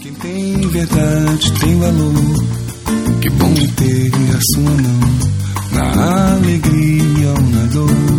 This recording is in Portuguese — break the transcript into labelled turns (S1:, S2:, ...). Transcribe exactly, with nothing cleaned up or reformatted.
S1: Quem tem verdade tem valor. Que bom ter a sua mão na alegria ou na dor.